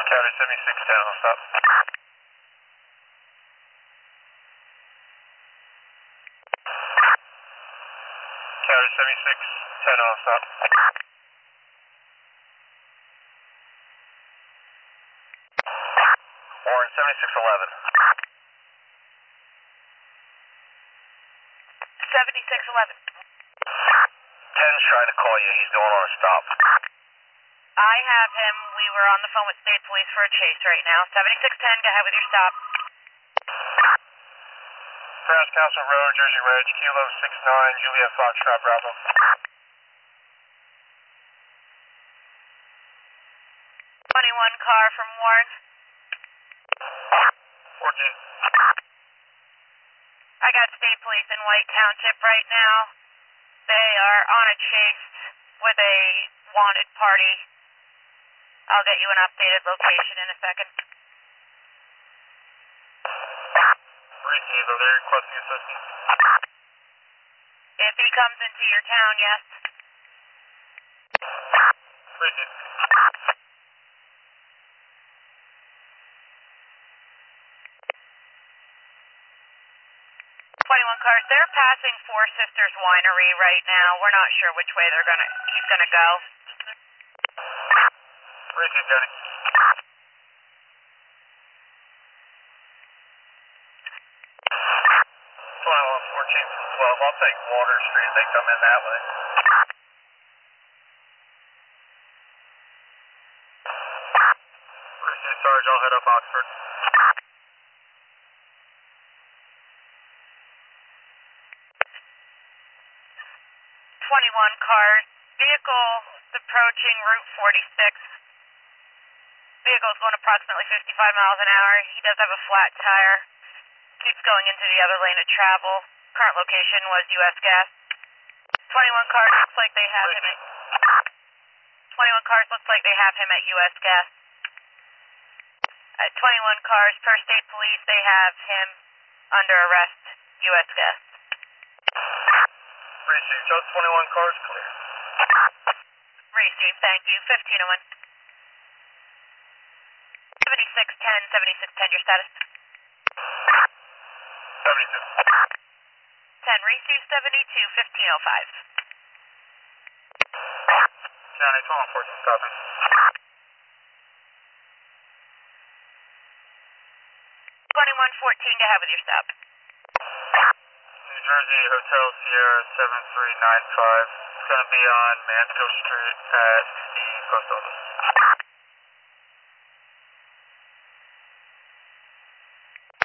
County 7610, I'll stop. County 7610, I'll stop. Warren 7611. 7611. 10's trying to call you. He's going on a stop. I have him. We were on the phone with state police for a chase right now. 7610, go ahead with your stop. Grass Castle Road, Jersey Ridge, Kilo 69, Juliet Foxtrot, Bravo. 21 car from Warren. 14. I got state police in White Township right now. They are on a chase with a wanted party. I'll get you an updated location in a second. Receive, are they requesting assistance? If he comes into your town, yes. Receive. 21 cars. They're passing Four Sisters Winery right now. We're not sure which way he's gonna go. Receive, County. 21 14 12. I'll take Water Street. They come in that way. Receive, Sarge. I'll head up Oxford. 21 cars. Vehicle approaching Route 46. Vehicle is going approximately 55 miles an hour. He does have a flat tire. Keeps going into the other lane of travel. Current location was U.S. Gas. 21 cars looks like they have him at 21 cars looks like they have him at U.S. Gas. At 21 cars per state police, they have him under arrest. U.S. Gas. Receive, just 21 cars clear. Receive, thank you. 1501. 7610, 7610, your status. 72. 10, receive 72, 1505. County 1214, copy. 2114, go ahead with your stop. New Jersey Hotel Sierra 7395. It's going to be on Mansfield Street at the post office.